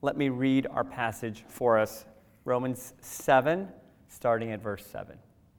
let me read our passage for us. Romans 7, starting at verse 7.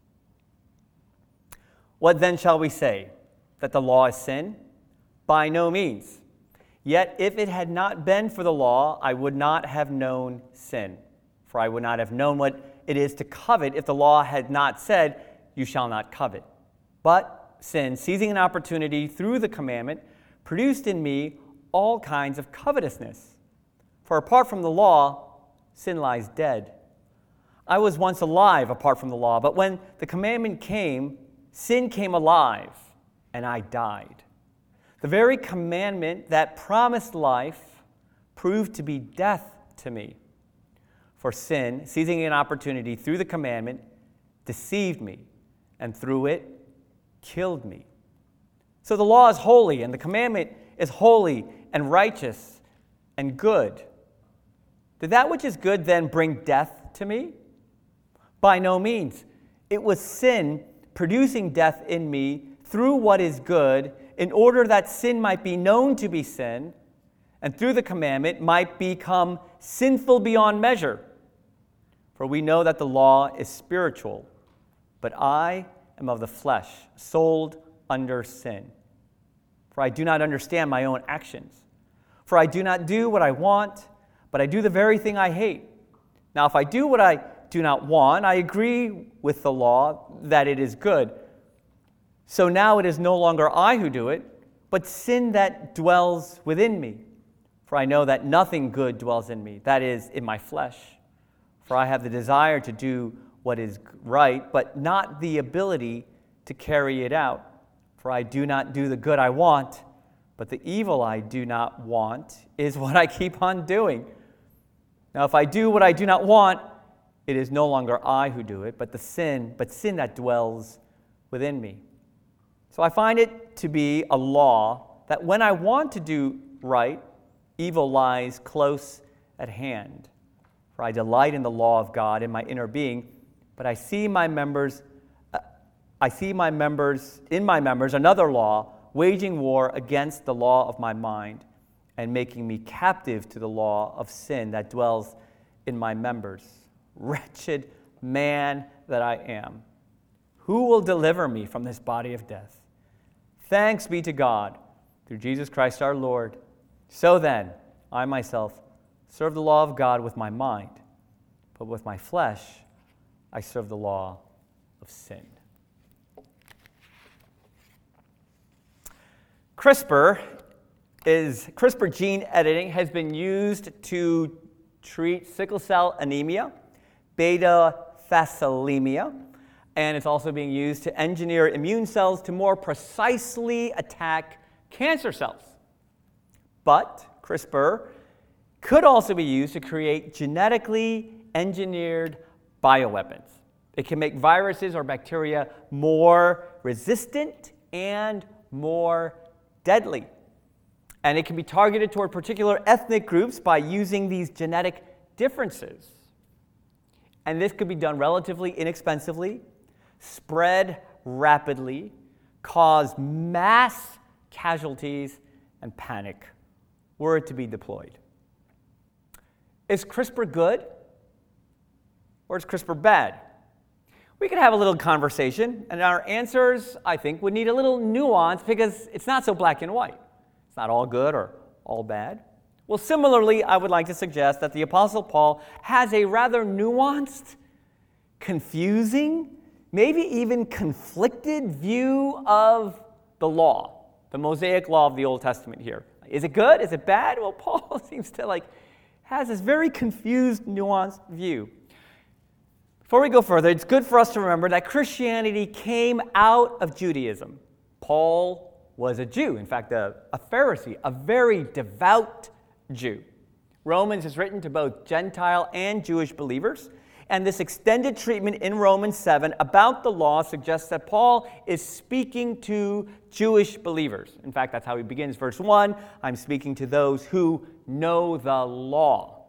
What then shall we say? That the law is sin? By no means. Yet if it had not been for the law, I would not have known sin. For I would not have known what it is to covet if the law had not said, you shall not covet. But sin, seizing an opportunity through the commandment, produced in me all kinds of covetousness. For apart from the law, sin lies dead. I was once alive apart from the law, but when the commandment came, sin came alive, and I died. The very commandment that promised life proved to be death to me. For sin, seizing an opportunity through the commandment, deceived me, and through it, killed me. So the law is holy, and the commandment is holy and righteous and good. Did that which is good then bring death to me? By no means. It was sin producing death in me through what is good, in order that sin might be known to be sin, and through the commandment might become sinful beyond measure. For we know that the law is spiritual, but I am of the flesh, sold under sin. For I do not understand my own actions. For I do not do what I want, but I do the very thing I hate. Now if I do what I do not want, I agree with the law that it is good. So now it is no longer I who do it, but sin that dwells within me. For I know that nothing good dwells in me, that is, in my flesh. For I have the desire to do what is right, but not the ability to carry it out. For I do not do the good I want, but the evil I do not want is what I keep on doing. Now if I do what I do not want, it is no longer I who do it, but sin that dwells within me. So I find it to be a law that when I want to do right, evil lies close at hand. For I delight in the law of God in my inner being, but I see in my members another law, waging war against the law of my mind and making me captive to the law of sin that dwells in my members. Wretched man that I am, who will deliver me from this body of death? Thanks be to God through Jesus Christ our Lord. So then, I myself serve the law of God with my mind, but with my flesh I serve the law of sin. CRISPR gene editing has been used to treat sickle cell anemia, beta thalassemia, and it's also being used to engineer immune cells to more precisely attack cancer cells. But CRISPR could also be used to create genetically engineered bioweapons. It can make viruses or bacteria more resistant and more deadly. And it can be targeted toward particular ethnic groups by using these genetic differences. And this could be done relatively inexpensively, spread rapidly, cause mass casualties and panic were it to be deployed. Is CRISPR good or is CRISPR bad? We could have a little conversation, and our answers, I think, would need a little nuance because it's not so black and white. It's not all good or all bad. Well, similarly, I would like to suggest that the Apostle Paul has a rather nuanced, confusing, maybe even conflicted view of the law, the Mosaic law of the Old Testament here. Is it good? Is it bad? Well, Paul seems to has this very confused, nuanced view. Before we go further, it's good for us to remember that Christianity came out of Judaism. Paul was a Jew, in fact, a Pharisee, a very devout Jew. Romans is written to both Gentile and Jewish believers, and this extended treatment in Romans 7 about the law suggests that Paul is speaking to Jewish believers. In fact, that's how he begins verse 1, I'm speaking to those who know the law.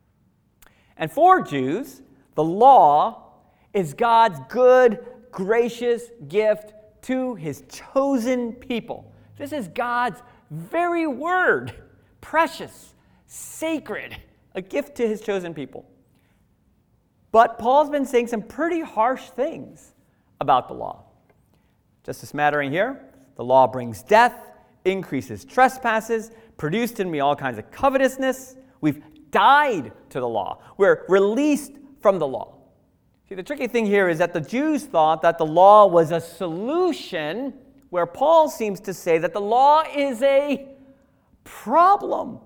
And for Jews, the law is God's good, gracious gift to his chosen people. This is God's very word, precious, sacred, a gift to his chosen people. But Paul's been saying some pretty harsh things about the law. Just a smattering here. The law brings death, increases trespasses, produced in me all kinds of covetousness. We've died to the law. We're released from the law. See, the tricky thing here is that the Jews thought that the law was a solution, where Paul seems to say that the law is a problem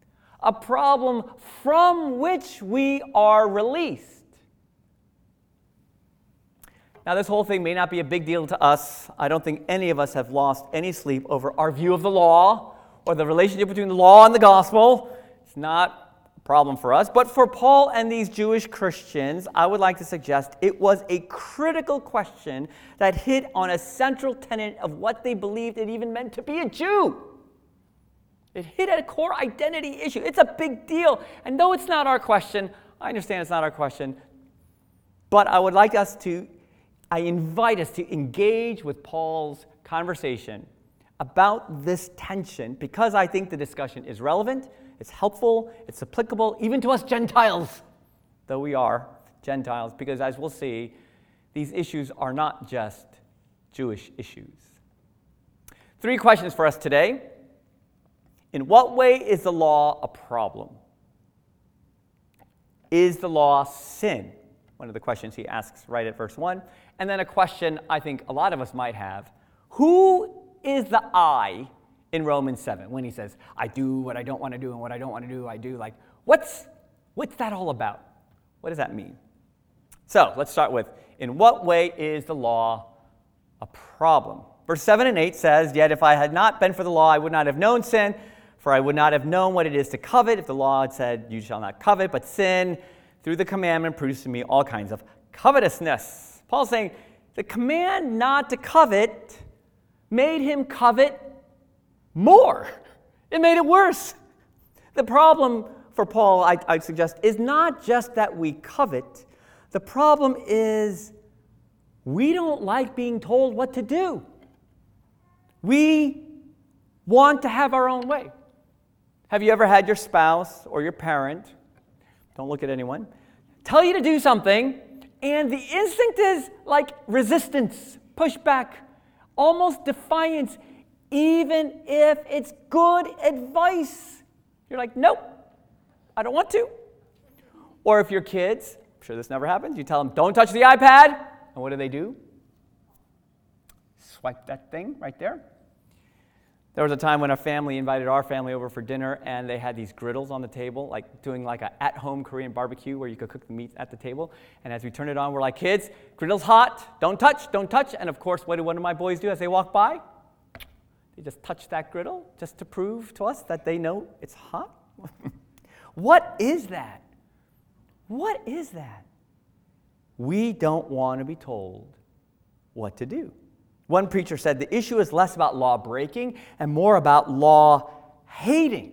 from which we are released. Now, this whole thing may not be a big deal to us. I don't think any of us have lost any sleep over our view of the law or the relationship between the law and the gospel. It's not a problem for us. But for Paul and these Jewish Christians, I would like to suggest it was a critical question that hit on a central tenet of what they believed it even meant to be a Jew. It hit at a core identity issue. It's a big deal. And though it's not our question, I understand it's not our question, but I invite us to engage with Paul's conversation about this tension, because I think the discussion is relevant, it's helpful, it's applicable, even to us Gentiles, though we are Gentiles, because as we'll see, these issues are not just Jewish issues. 3 questions for us today. In what way is the law a problem? Is the law sin? One of the questions he asks right at verse 1. And then a question I think a lot of us might have. Who is the I in Romans 7 when he says, I do what I don't want to do, and what I don't want to do, I do? Like, what's that all about? What does that mean? So let's start with, in what way is the law a problem? Verse 7 and 8 says, yet if I had not been for the law, I would not have known sin, for I would not have known what it is to covet if the law had said, you shall not covet, but sin through the commandment produced in me all kinds of covetousness. Paul's saying the command not to covet made him covet more. It made it worse. The problem for Paul, I suggest, is not just that we covet. The problem is we don't like being told what to do. We want to have our own way. Have you ever had your spouse or your parent, don't look at anyone, tell you to do something, and the instinct is like resistance, pushback, almost defiance, even if it's good advice? You're like, nope, I don't want to. Or if your kids, I'm sure this never happens, you tell them, don't touch the iPad, and what do? Swipe that thing right there. There was a time when a family invited our family over for dinner, and they had these griddles on the table, like doing like an at-home Korean barbecue where you could cook the meat at the table. And as we turned it on, we're like, kids, griddle's hot, don't touch. And of course, what do one of my boys do as they walk by? They just touch that griddle just to prove to us that they know it's hot. What is that? What is that? We don't want to be told what to do. One preacher said the issue is less about law breaking and more about law hating.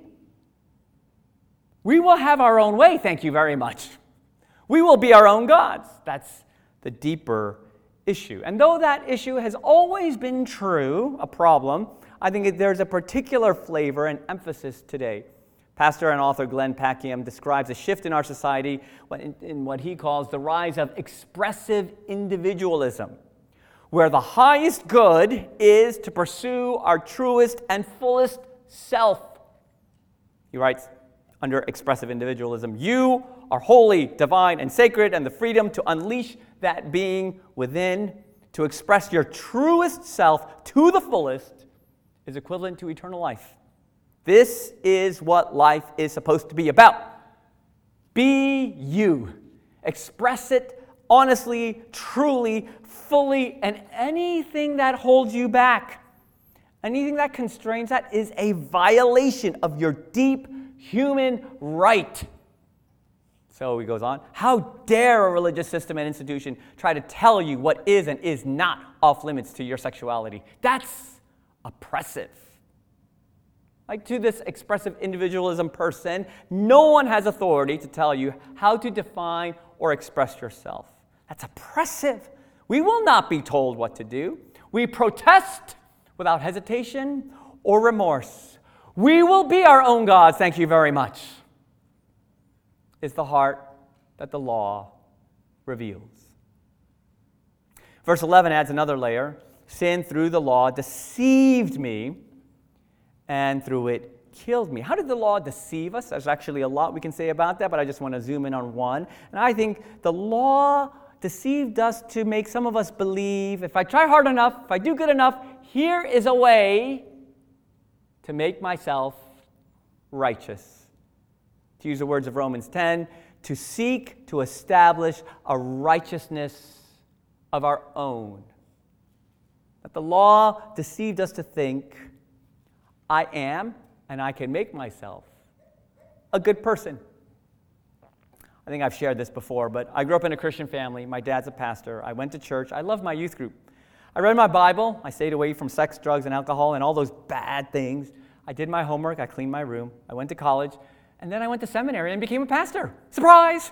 We will have our own way, thank you very much. We will be our own gods. That's the deeper issue. And though that issue has always been true, a problem, I think there's a particular flavor and emphasis today. Pastor and author Glenn Packiam describes a shift in our society in what he calls the rise of expressive individualism, where the highest good is to pursue our truest and fullest self. He writes, under expressive individualism, you are holy, divine, and sacred, and the freedom to unleash that being within, to express your truest self to the fullest, is equivalent to eternal life. This is what life is supposed to be about. Be you. Express it honestly, truly, fully, and anything that holds you back, anything that constrains that, is a violation of your deep human right. So he goes on, how dare a religious system and institution try to tell you what is and is not off limits to your sexuality? That's oppressive. Like, to this expressive individualism person, no one has authority to tell you how to define or express yourself. That's oppressive. We will not be told what to do. We protest without hesitation or remorse. We will be our own gods, thank you very much. is the heart that the law reveals. Verse 11 adds another layer. Sin through the law deceived me, and through it killed me. How did the law deceive us? There's actually a lot we can say about that, but I just want to zoom in on one. And I think the law deceived us to make some of us believe, if I try hard enough, if I do good enough, here is a way to make myself righteous. To use the words of Romans 10, to seek to establish a righteousness of our own. That the law deceived us to think, I am, and I can make myself a good person. I think I've shared this before, but I grew up in a Christian family. My dad's a pastor. I went to church. I loved my youth group. I read my Bible. I stayed away from sex, drugs, and alcohol and all those bad things. I did my homework. I cleaned my room. I went to college. And then I went to seminary and became a pastor. Surprise!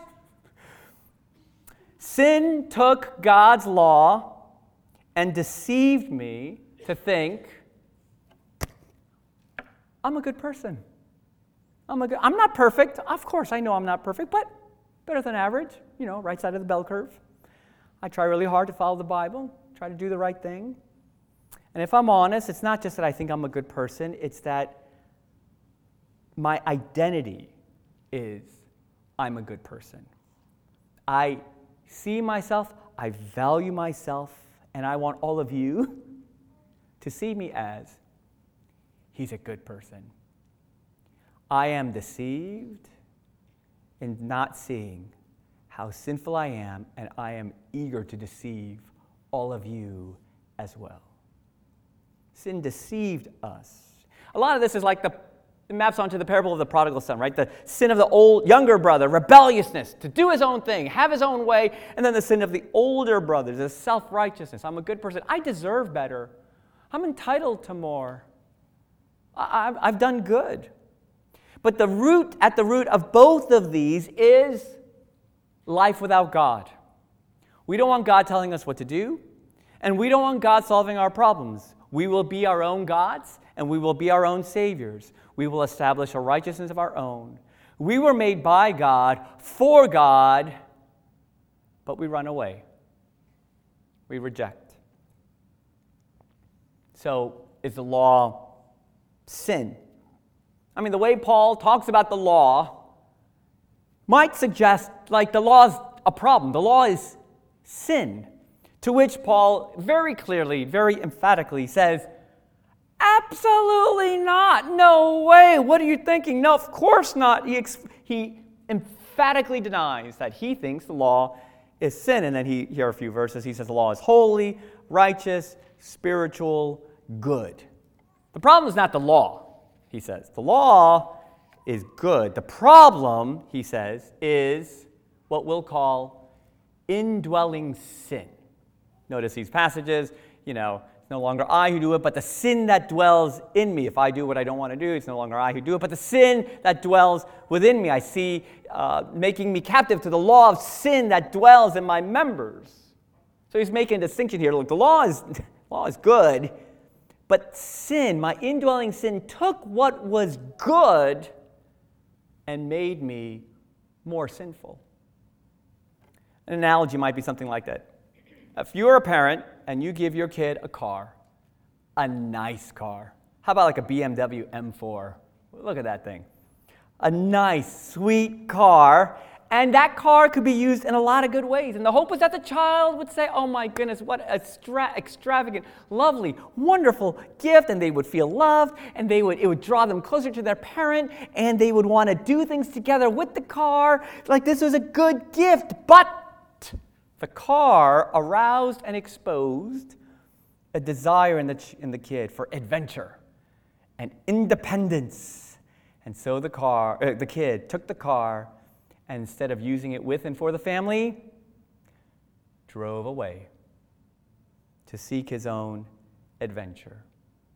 Sin took God's law and deceived me to think, I'm a good person. I'm not perfect. Of course, I know I'm not perfect, but better than average, right side of the bell curve. I try really hard to follow the Bible, try to do the right thing. And if I'm honest, it's not just that I think I'm a good person, it's that my identity is I'm a good person. I see myself, I value myself, and I want all of you to see me as he's a good person. I am deceived in not seeing how sinful I am, and I am eager to deceive all of you as well. Sin deceived us. A lot of this is like it maps onto the parable of the prodigal son, right? The sin of the younger brother, rebelliousness, to do his own thing, have his own way, and then the sin of the older brothers, the self-righteousness. I'm a good person. I deserve better. I'm entitled to more. I've done good. But at the root of both of these is life without God. We don't want God telling us what to do, and we don't want God solving our problems. We will be our own gods, and we will be our own saviors. We will establish a righteousness of our own. We were made by God, for God, but we run away. We reject. So, is the law sin? I mean, the way Paul talks about the law might suggest like the law is a problem. The law is sin. To which Paul very clearly, very emphatically says, absolutely not. No way. What are you thinking? No, of course not. He emphatically denies that he thinks the law is sin. And then here are a few verses. He says the law is holy, righteous, spiritual, good. The problem is not the law, he says. The law is good. The problem, he says, is what we'll call indwelling sin. Notice these passages, it's no longer I who do it, but the sin that dwells in me. If I do what I don't want to do, it's no longer I who do it, but the sin that dwells within me. I see making me captive to the law of sin that dwells in my members. So he's making a distinction here. Look, the law is good, but sin, my indwelling sin, took what was good and made me more sinful. An analogy might be something like that. If you're a parent and you give your kid a car, a nice car, how about like a BMW M4? Look at that thing. A nice, sweet car, and that car could be used in a lot of good ways. And the hope was that the child would say, oh my goodness, what extravagant, lovely, wonderful gift, and they would feel loved, and it would draw them closer to their parent, and they would want to do things together with the car, like this was a good gift, but the car aroused and exposed a desire in the kid for adventure and independence. And so the kid took the car, and instead of using it with and for the family, drove away to seek his own adventure.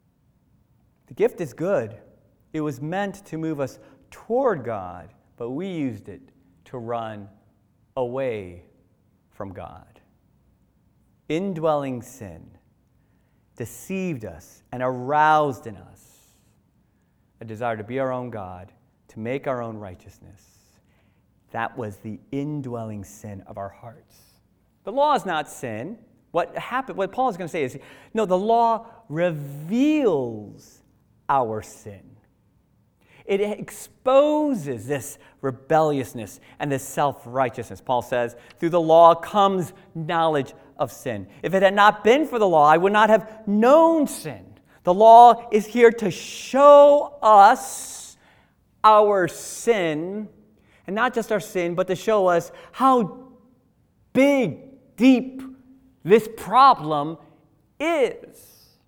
The gift is good. It was meant to move us toward God, but we used it to run away from God. Indwelling sin deceived us and aroused in us a desire to be our own God, to make our own righteousness. That was the indwelling sin of our hearts. The law is not sin. What Paul is going to say is, no, the law reveals our sin. It exposes this rebelliousness and this self-righteousness. Paul says, through the law comes knowledge of sin. If it had not been for the law, I would not have known sin. The law is here to show us our sin, and not just our sin, but to show us how big, deep this problem is.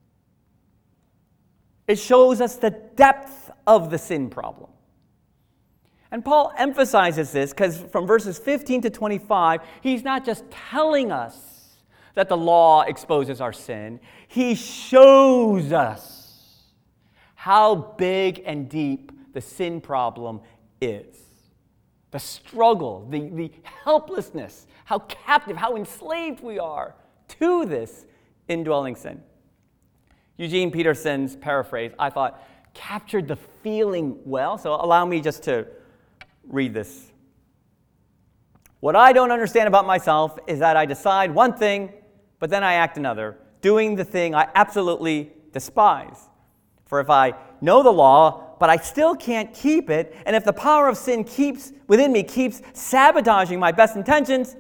It shows us the depth of the sin problem. And Paul emphasizes this because from verses 15 to 25, he's not just telling us that the law exposes our sin. He shows us how big and deep the sin problem is. The struggle, the helplessness, how captive, how enslaved we are to this indwelling sin. Eugene Peterson's paraphrase, I thought, captured the feeling well, so allow me just to read this. What I don't understand about myself is that I decide one thing, but then I act another, doing the thing I absolutely despise. For if I know the law, but I still can't keep it, and if the power of sin within me keeps sabotaging my best intentions,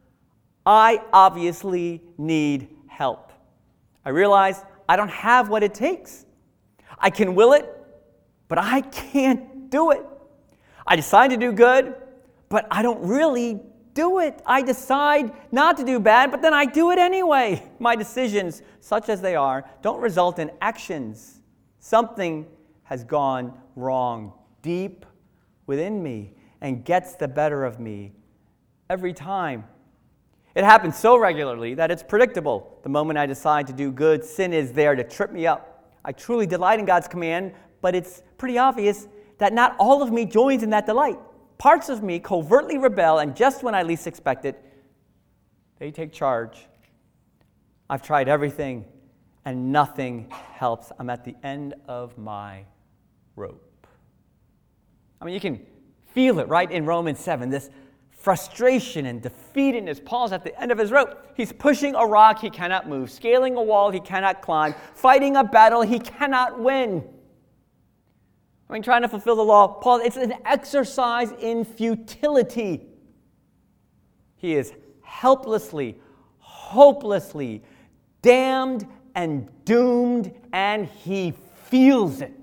I obviously need help. I realize I don't have what it takes. I can will it, but I can't do it. I decide to do good, but I don't really do it. I decide not to do bad, but then I do it anyway. My decisions, such as they are, don't result in actions. Something has gone wrong deep within me and gets the better of me every time. It happens so regularly that it's predictable. The moment I decide to do good, sin is there to trip me up. I truly delight in God's command, but it's pretty obvious that not all of me joins in that delight. Parts of me covertly rebel, and just when I least expect it, they take charge. I've tried everything, and nothing helps. I'm at the end of my rope. I mean, you can feel it, right, in Romans 7, this frustration and defeatedness. Paul's at the end of his rope. He's pushing a rock he cannot move, scaling a wall he cannot climb, fighting a battle he cannot win. I mean, trying to fulfill the law, Paul, it's an exercise in futility. He is helplessly, hopelessly damned and doomed, and he feels it.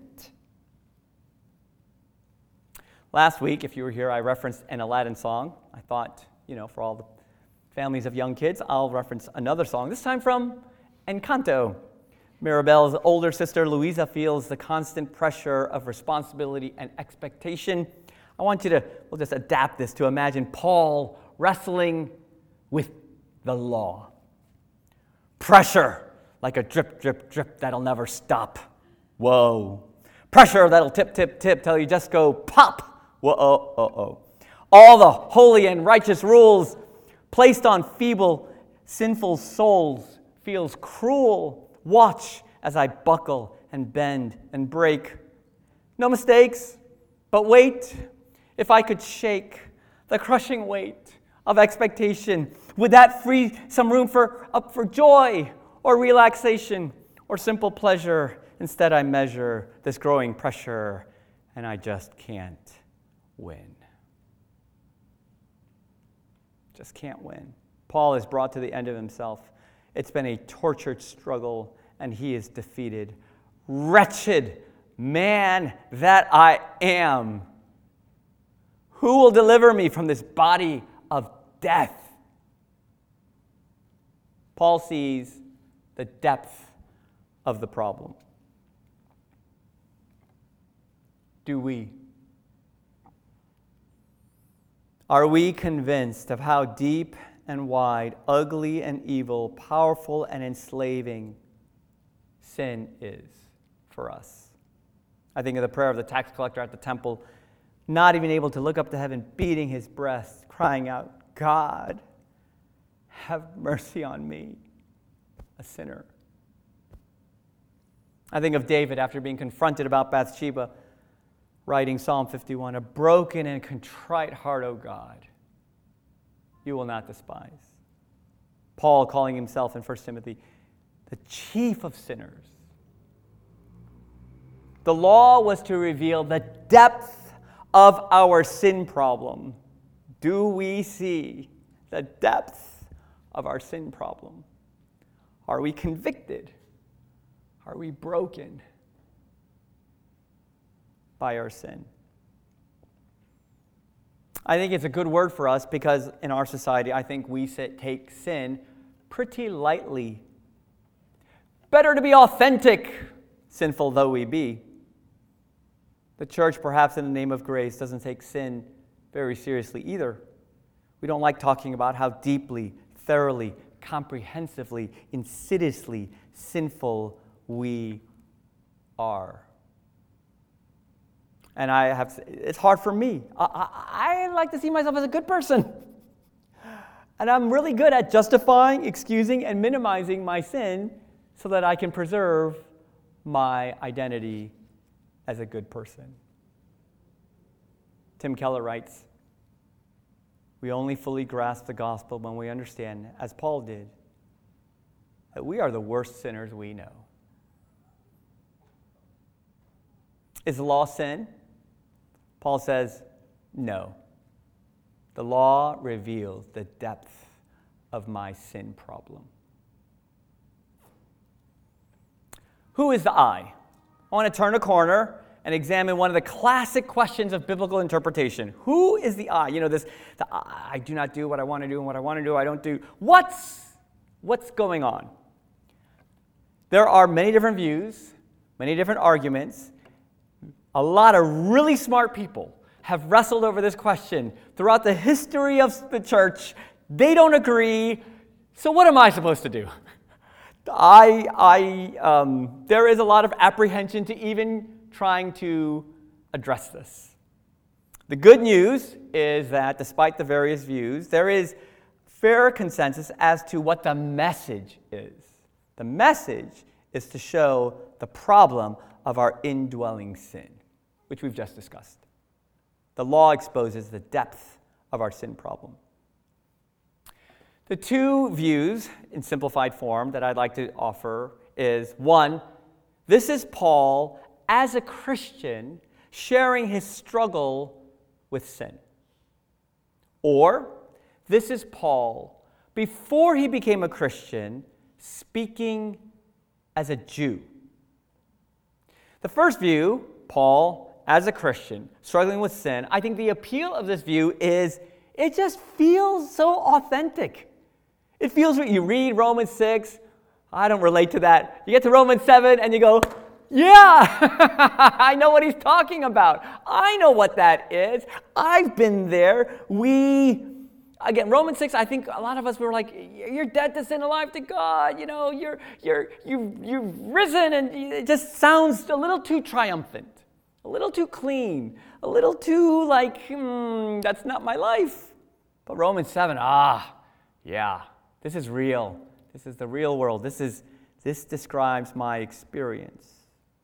Last week, if you were here, I referenced an Aladdin song. I thought, for all the families of young kids, I'll reference another song, this time from Encanto. Mirabel's older sister, Luisa, feels the constant pressure of responsibility and expectation. I want you to, we'll just adapt this to imagine Paul wrestling with the law. Pressure, like a drip, drip, drip that'll never stop. Whoa. Pressure that'll tip, tip, tip till you just go pop. Whoa, oh. All the holy and righteous rules placed on feeble, sinful souls feels cruel. Watch as I buckle and bend and break. No mistakes, but wait. If I could shake the crushing weight of expectation, would that free some room for joy or relaxation or simple pleasure? Instead, I measure this growing pressure, and I just can't win. Just can't win. Paul is brought to the end of himself. It's been a tortured struggle, and he is defeated. Wretched man that I am, who will deliver me from this body of death? Paul sees the depth of the problem. Do we? Are we convinced of how deep and wide, ugly and evil, powerful and enslaving sin is for us? I think of the prayer of the tax collector at the temple, not even able to look up to heaven, beating his breast, crying out, God, have mercy on me, a sinner. I think of David after being confronted about Bathsheba, writing Psalm 51, a broken and contrite heart, O God, you will not despise. Paul calling himself in 1 Timothy the chief of sinners. The law was to reveal the depth of our sin problem. Do we see the depth of our sin problem? Are we convicted? Are we broken by our sin? I think it's a good word for us because in our society, I think we take sin pretty lightly. Better to be authentic, sinful though we be. The church, perhaps in the name of grace, doesn't take sin very seriously either. We don't like talking about how deeply, thoroughly, comprehensively, insidiously sinful we are. And it's hard for me. I like to see myself as a good person. And I'm really good at justifying, excusing, and minimizing my sin so that I can preserve my identity as a good person. Tim Keller writes, we only fully grasp the gospel when we understand, as Paul did, that we are the worst sinners we know. Is the law sin? Paul says, no. The law reveals the depth of my sin problem. Who is the I? I want to turn a corner and examine one of the classic questions of biblical interpretation. Who is the I? You know, I do not do what I want to do, and what I want to do, I don't do. What's going on? There are many different views, many different arguments. A lot of really smart people have wrestled over this question throughout the history of the church. They don't agree. So what am I supposed to do? There is a lot of apprehension to even trying to address this. The good news is that despite the various views, there is fair consensus as to what the message is. The message is to show the problem of our indwelling sin, which we've just discussed. The law exposes the depth of our sin problem. The two views in simplified form that I'd like to offer is, one, this is Paul as a Christian sharing his struggle with sin. Or, this is Paul before he became a Christian speaking as a Jew. The first view, Paul as a Christian struggling with sin, I think the appeal of this view is it just feels so authentic. It feels, you read Romans 6, I don't relate to that. You get to Romans 7 and you go, yeah, I know what he's talking about. I know what that is. I've been there. Again, Romans 6, I think a lot of us were like, you're dead to sin, alive to God. You know, you've risen, and it just sounds a little too triumphant, a little too clean, a little too like, that's not my life. But Romans 7, yeah. This is real. This is the real world. This describes my experience.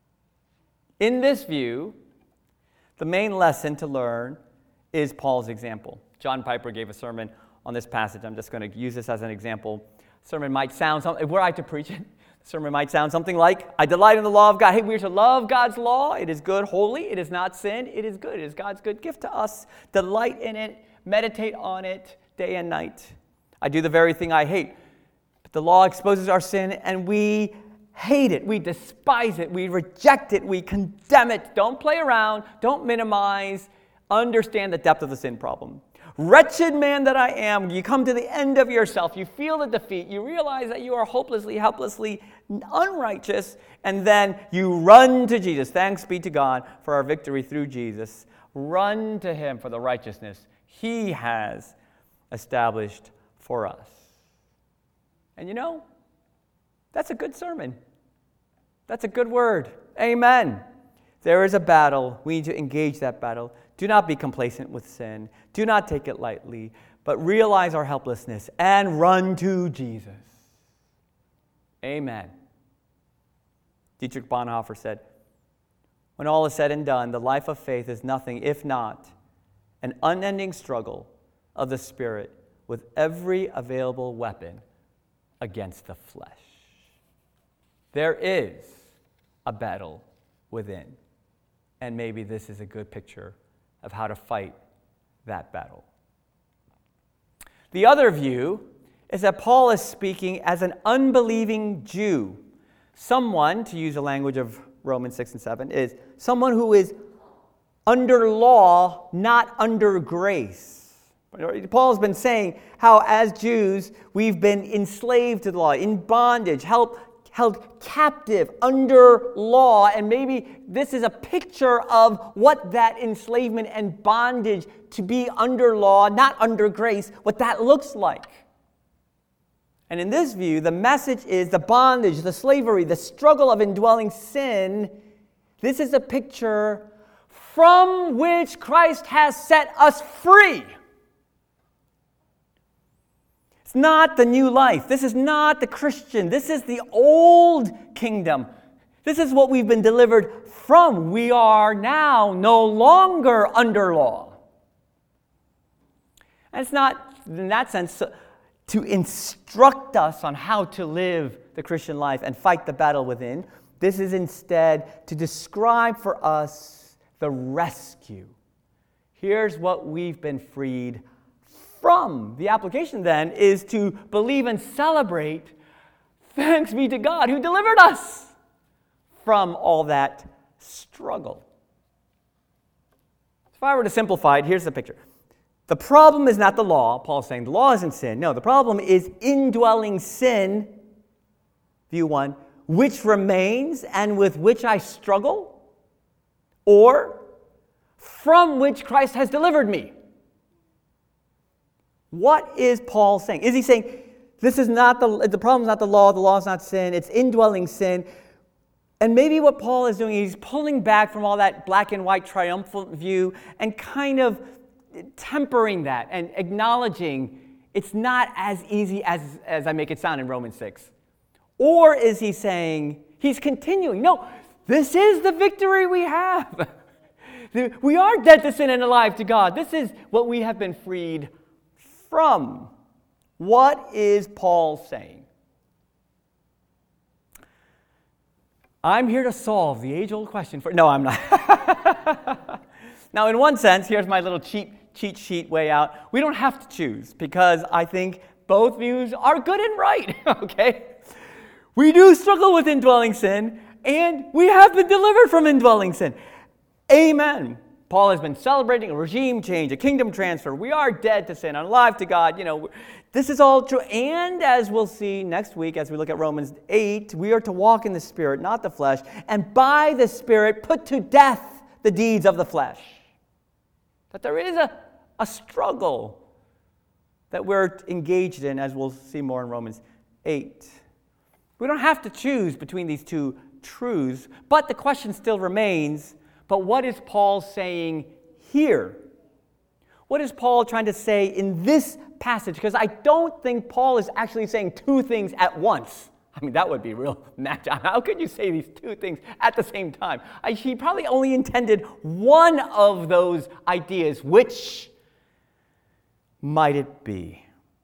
In this view, the main lesson to learn is Paul's example. John Piper gave a sermon on this passage. I'm just going to use this as an example. Sermon might sound something, were I to preach it, the sermon might sound something like, I delight in the law of God. Hey, we are to love God's law. It is good, holy. It is not sin. It is good. It is God's good gift to us. Delight in it. Meditate on it day and night. I do the very thing I hate. But the law exposes our sin, and we hate it. We despise it. We reject it. We condemn it. Don't play around. Don't minimize. Understand the depth of the sin problem. Wretched man that I am, you come to the end of yourself. You feel the defeat. You realize that you are hopelessly, helplessly unrighteous. And then you run to Jesus. Thanks be to God for our victory through Jesus. Run to him for the righteousness he has established for us. And you know, that's a good sermon. That's a good word. Amen. There is a battle. We need to engage that battle. Do not be complacent with sin. Do not take it lightly, but realize our helplessness and run to Jesus. Amen. Dietrich Bonhoeffer said, When all is said and done, the life of faith is nothing if not an unending struggle of the Spirit with every available weapon against the flesh. There is a battle within, and maybe this is a good picture of how to fight that battle. The other view is that Paul is speaking as an unbelieving Jew. Someone, to use the language of Romans 6 and 7, is someone who is under law, not under grace. Paul has been saying how as Jews, we've been enslaved to the law, in bondage, held captive under law, and maybe this is a picture of what that enslavement and bondage to be under law, not under grace, what that looks like. And in this view, the message is the bondage, the slavery, the struggle of indwelling sin. This is a picture from which Christ has set us free. It's not the new life. This is not the Christian. This is the old kingdom. This is what we've been delivered from. We are now no longer under law. And it's not, in that sense, to instruct us on how to live the Christian life and fight the battle within. This is instead to describe for us the rescue. Here's what we've been freed from. The application then is to believe and celebrate, thanks be to God who delivered us from all that struggle. If I were to simplify it, here's the picture. The problem is not the law. Paul's saying the law isn't sin. No, the problem is indwelling sin, view one, which remains and with which I struggle, or from which Christ has delivered me. What is Paul saying? Is he saying this is not the problem is not the law is not sin, it's indwelling sin? And maybe what Paul is doing, he's pulling back from all that black and white triumphant view and kind of tempering that and acknowledging it's not as easy as I make it sound in Romans 6. Or is he saying, he's continuing, no, this is the victory we have. We are dead to sin and alive to God. This is what we have been freed from. What is Paul saying? I'm here to solve the age-old question for... No, I'm not. Now, in one sense, here's my little cheat sheet way out. We don't have to choose because I think both views are good and right, okay? We do struggle with indwelling sin, and we have been delivered from indwelling sin. Amen. Paul has been celebrating a regime change, a kingdom transfer. We are dead to sin and alive to God. This is all true. And as we'll see next week as we look at Romans 8, we are to walk in the Spirit, not the flesh, and by the Spirit put to death the deeds of the flesh. That there is a struggle that we're engaged in, as we'll see more in Romans 8. We don't have to choose between these two truths, but the question still remains, but what is Paul saying here? What is Paul trying to say in this passage? Because I don't think Paul is actually saying two things at once. I mean, that would be real magic. How could you say these two things at the same time? He probably only intended one of those ideas. Which might it be?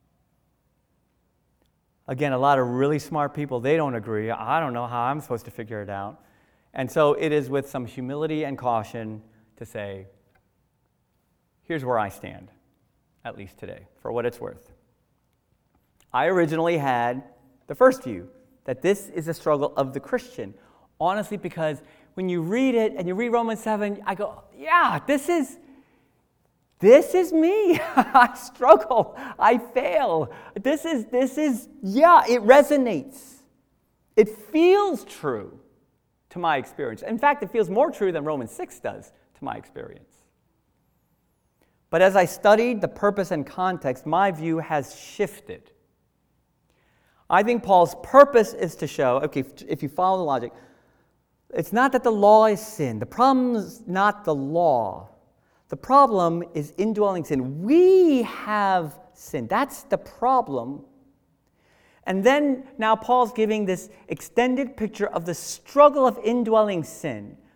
Again, a lot of really smart people, they don't agree. I don't know how I'm supposed to figure it out. And so it is with some humility and caution to say, here's where I stand, at least today, for what it's worth. I originally had the first view, that this is a struggle of the Christian. Honestly, because when you read it and you read Romans 7, I go, yeah, this is me. I struggle. I fail. This is, yeah, it resonates. It feels true to my experience. In fact, it feels more true than Romans 6 does to my experience. But as I studied the purpose and context, my view has shifted. I think Paul's purpose is to show, okay, if you follow the logic, it's not that the law is sin. The problem is not the law. The problem is indwelling sin. We have sin. That's the problem. And then now Paul's giving this extended picture of the struggle of indwelling sin,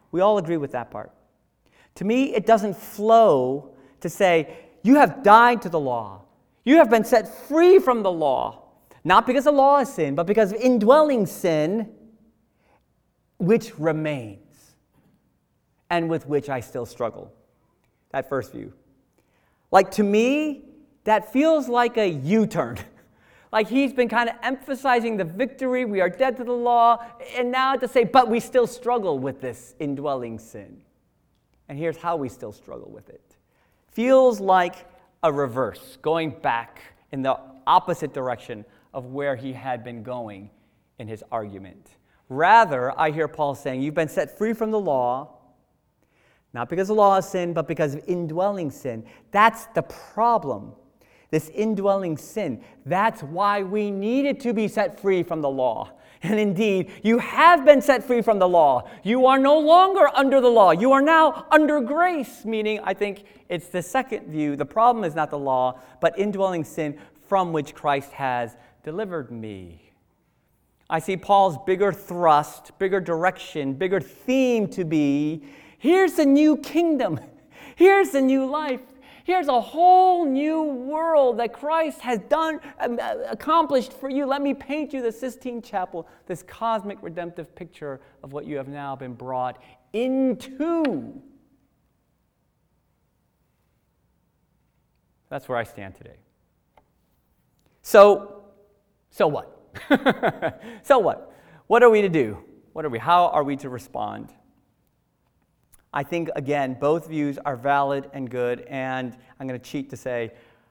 We all agree with that part. To me, it doesn't flow to say, you have died to the law. You have been set free from the law. Not because the law is sin, but because of indwelling sin, which remains, and with which I still struggle. That first view. Like, to me, that feels like a U-turn. Like he's been kind of emphasizing the victory, we are dead to the law, and now to say, but we still struggle with this indwelling sin. And here's how we still struggle with it. Feels like a reverse, going back in the opposite direction of where he had been going in his argument. Rather, I hear Paul saying, you've been set free from the law, not because the law is sin, but because of indwelling sin. That's the problem. This indwelling sin. That's why we needed to be set free from the law. And indeed, you have been set free from the law. You are no longer under the law. You are now under grace, meaning I think it's the second view. The problem is not the law, but indwelling sin from which Christ has delivered me. I see Paul's bigger thrust, bigger direction, bigger theme to be, here's a new kingdom. Here's a new life. Here's a whole new world that Christ has accomplished for you. Let me paint you the Sistine Chapel, this cosmic redemptive picture of what you have now been brought into. That's where I stand today. So what? So what? What are we to do? How are we to respond? I think, again, both views are valid and good, and I'm going to cheat to say,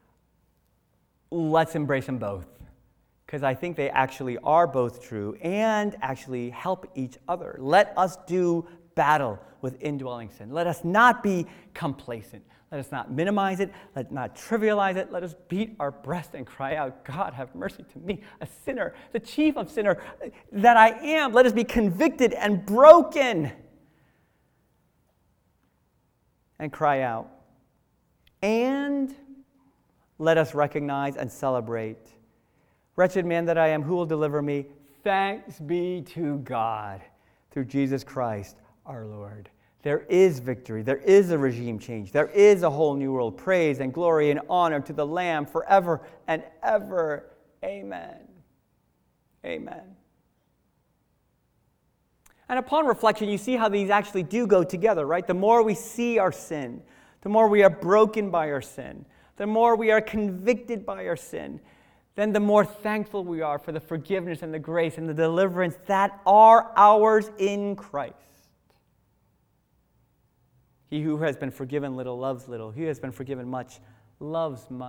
let's embrace them both, because I think they actually are both true and actually help each other. Let us do battle with indwelling sin. Let us not be complacent. Let us not minimize it. Let us not trivialize it. Let us beat our breast and cry out, God, have mercy to me, a sinner, the chief of sinner that I am. Let us be convicted and broken and cry out. And let us recognize and celebrate, wretched man that I am, who will deliver me? Thanks be to God through Jesus Christ our Lord. There is victory. There is a regime change. There is a whole new world. Praise and glory and honor to the Lamb forever and ever. Amen. Amen. And upon reflection, you see how these actually do go together, right? The more we see our sin, the more we are broken by our sin, the more we are convicted by our sin, then the more thankful we are for the forgiveness and the grace and the deliverance that are ours in Christ. He who has been forgiven little loves little. He who has been forgiven much loves much.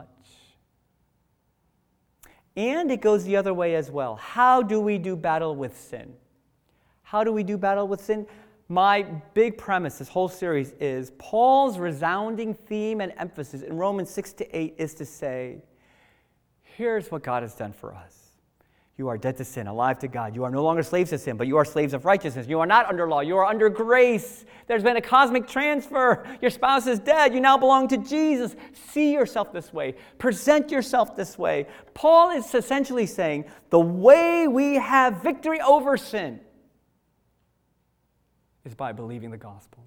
And it goes the other way as well. How do we do battle with sin? How do we do battle with sin? My big premise, this whole series, is Paul's resounding theme and emphasis in Romans 6-8 is to say, here's what God has done for us. You are dead to sin, alive to God. You are no longer slaves to sin, but you are slaves of righteousness. You are not under law. You are under grace. There's been a cosmic transfer. Your spouse is dead. You now belong to Jesus. See yourself this way. Present yourself this way. Paul is essentially saying the way we have victory over sin is by believing the gospel.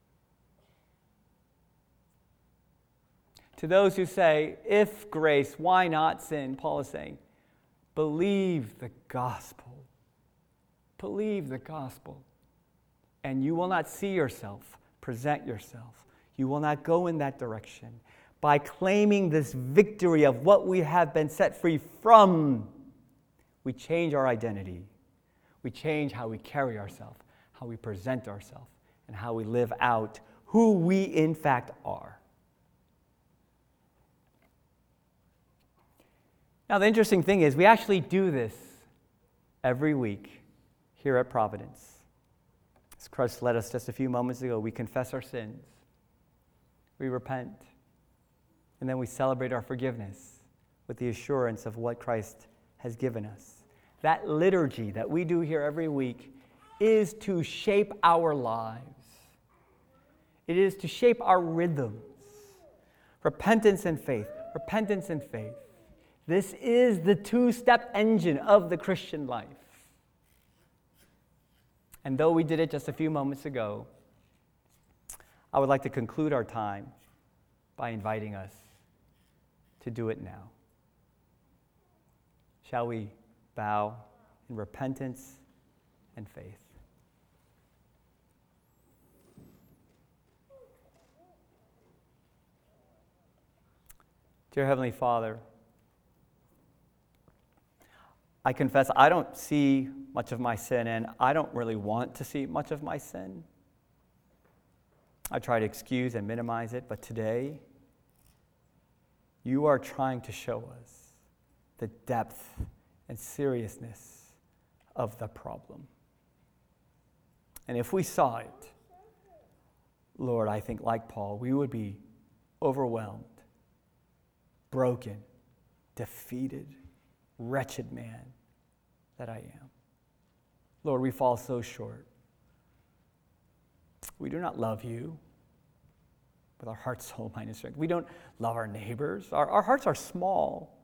To those who say, if grace, why not sin? Paul is saying, believe the gospel. Believe the gospel. And you will not see yourself, present yourself. You will not go in that direction. By claiming this victory of what we have been set free from, we change our identity. We change how we carry ourselves, how we present ourselves, and how we live out who we in fact are. Now, the interesting thing is we actually do this every week here at Providence. As Christ led us just a few moments ago, we confess our sins, we repent, and then we celebrate our forgiveness with the assurance of what Christ has given us. That liturgy that we do here every week is to shape our lives. It is to shape our rhythms. Repentance and faith. Repentance and faith. This is the two-step engine of the Christian life. And though we did it just a few moments ago, I would like to conclude our time by inviting us to do it now. Shall we bow in repentance and faith? Dear Heavenly Father, I confess I don't see much of my sin, and I don't really want to see much of my sin. I try to excuse and minimize it, but today, you are trying to show us the depth and seriousness of the problem. And if we saw it, Lord, I think like Paul, we would be overwhelmed, broken, defeated, wretched man that I am. Lord, we fall so short. We do not love you with our heart, soul, mind, and strength. We don't love our neighbors. Our hearts are small.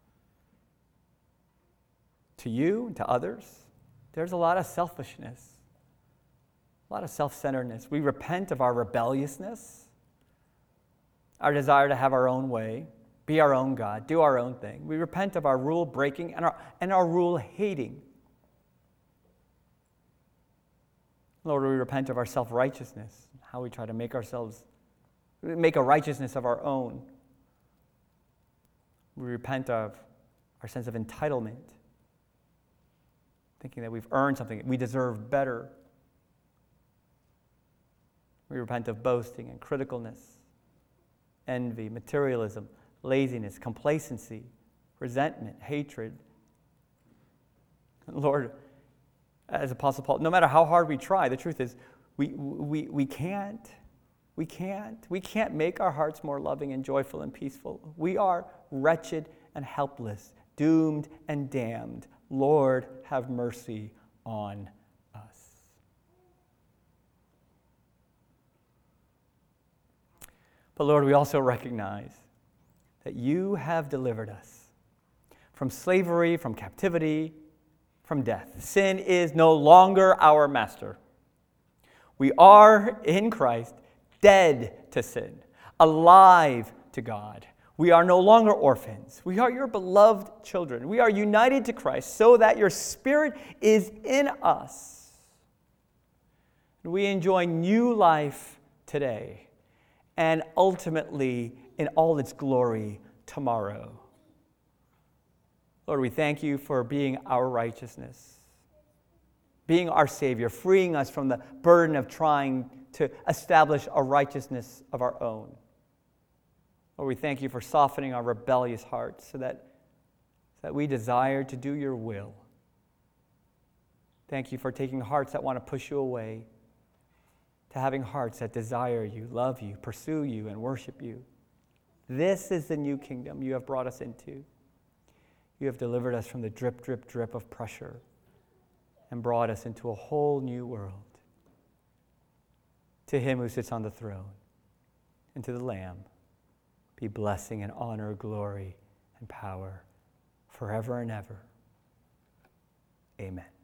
To you and to others, there's a lot of selfishness, a lot of self-centeredness. We repent of our rebelliousness, our desire to have our own way, be our own God, do our own thing. We repent of our rule breaking and our rule hating. Lord, we repent of our self-righteousness, how we try to make a righteousness of our own. We repent of our sense of entitlement, thinking that we've earned something, we deserve better. We repent of boasting and criticalness, envy, materialism, laziness, complacency, resentment, hatred. Lord, as Apostle Paul, no matter how hard we try, the truth is we can't make our hearts more loving and joyful and peaceful. We are wretched and helpless, doomed and damned. Lord, have mercy on us. But Lord, we also recognize that you have delivered us from slavery, from captivity, from death. Sin is no longer our master. We are in Christ dead to sin, alive to God. We are no longer orphans. We are your beloved children. We are united to Christ so that your Spirit is in us. We enjoy new life today and ultimately in all its glory tomorrow. Lord, we thank you for being our righteousness, being our Savior, freeing us from the burden of trying to establish a righteousness of our own. Lord, we thank you for softening our rebellious hearts so that we desire to do your will. Thank you for taking hearts that want to push you away to having hearts that desire you, love you, pursue you, and worship you. This is the new kingdom you have brought us into. You have delivered us from the drip, drip, drip of pressure and brought us into a whole new world. To him who sits on the throne and to the Lamb be blessing and honor, glory and power forever and ever. Amen.